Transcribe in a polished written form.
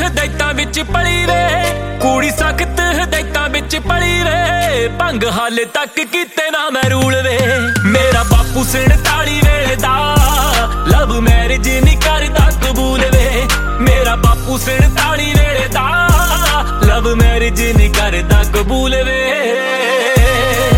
ਹਦਾਇਤਾਂ ਵਿੱਚ ਪਲੀ ਵੇ, ਕੁੜੀ ਸਖਤ ਹਦਾਇਤਾਂ ਵਿੱਚ ਪਲੀ ਵੇ, ਭੰਗ ਹਾਲੇ ਤੱਕ ਕੀਤੇ ਨਾ ਮੈਂ ਰੂਲ ਵੇ। ਮੇਰਾ ਬਾਪੂ 47 ਵੇਲੇ ਦਾ ਲਵ ਮੈਰਿਜ ਨਹੀਂ ਕਰਦਾ ਕਬੂਲ ਵੇ, ਮੇਰਾ ਬਾਪੂ 47 ਵੇਲੇ ਦਾ ਲਵ ਮੈਰਿਜ ਨਹੀਂ ਕਰਦਾ ਕਬੂਲ ਵੇ।